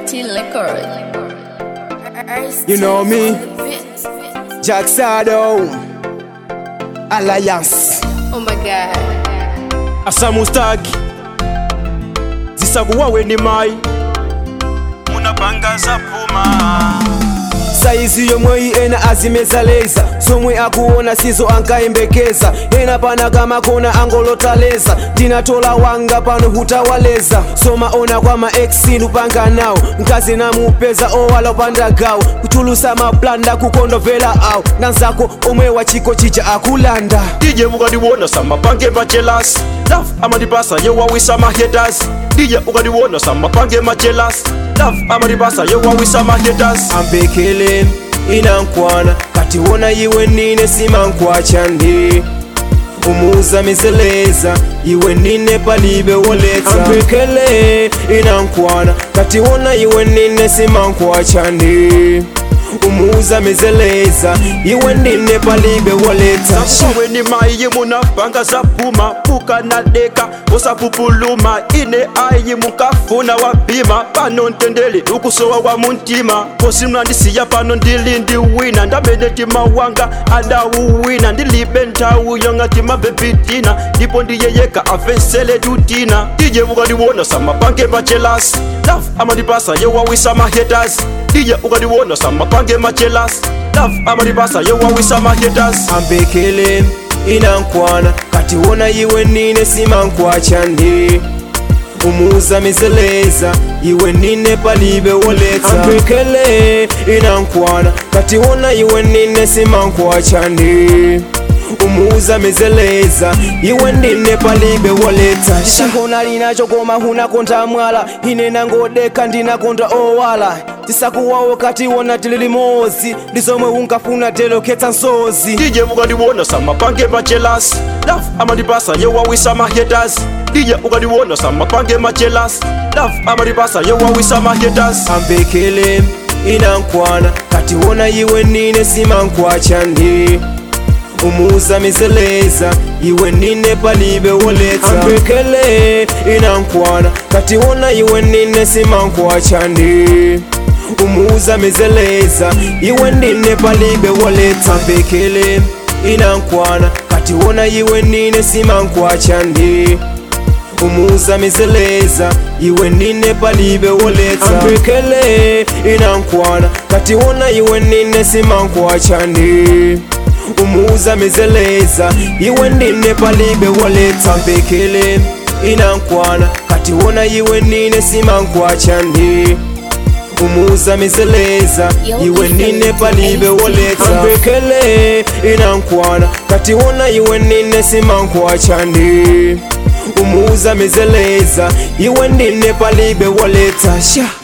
You know me, Jack Sado, Alliance. Oh my God. Asamustagi zisakuwa weni mai munapanga za puma Saizi yomwe ena azimeza leza somwe akuona sizo ankaembekeza ena pana kama kona angolotaleza tinatola wanga pano hutawaleza soma ona kwa ma ex lupanga nao mkazi na mupeza owala panda gao kutulusa maplanda kukondovela au nanzako omwe wachiko chicha akulanda DJ ukadiwona sama pange machelas love amadipasa yewawisa mahaters DJ ukadiwona sama pange machelas love amadipasa yewawisa mahaters ambekele inankwana kati wona iwe nine simankwachandi umuza mizeleza iwe nine palibe woleta ambekele inankwana kati wona iwe nine simankwachandi umuza mizeleza iwe nine palibe woleta weni mai munapanga za puma puka na deka osapupuluma ine ayi mukafuna wabima pano ntendeli ukusowa wa muntima posimlandisiya pano ndili ndi wina ndamene timawanga adauwina ndilibe nthawi yongati mabebitina ndipo ndiyeyeka avesele tutina DJ ukadiwona sama pange machelas love amadipasa yewawisa mahaters DJ ukadiwona sama pange machelas love amadipasa yewawisa mahaters ambekele inankwana kati wona iwe nine simankwachandi umuza mizeleza iwe nine palibe woleta ambekele inankwana kati wona iwe nine simankwachandi umuza mizeleza iwe nine palibe woleta tisakona linacho koma hunakonda mwala ine nangodeka ndinakonda owala tisakuwawo kati wona tililimozi ndizomwe unkafuna deloketsa nsozi DJ ukadiwona sama pange machelas love amadipasa yewawisa mahaters DJ ukadiwona sama pange machelas love amadipasa yewawisa mahaters ambekele inankwana kati wona iwe nine simankwachandi umuza mizeleza iwe nine palibe woleta ambekele inankwana kati wona iwe nine simankwachandi umuza mizeleza iwe nine palibe woleta ambekele inankwana kati wona iwe nine simankwachandi umuza mizeleza iwe nine palibe woleta ambekele inankwana kati wona iwe nine simankwachandi umuza mizeleza iwe nine palibe woleta ambekele inankwana kati wona iwe nine simankwachandi umuza mizeleza iwe nine palibe woleta ambekele inankwana kati wona iwe nine simankwachandi umuza mizeleza iwe nine palibe woleta sha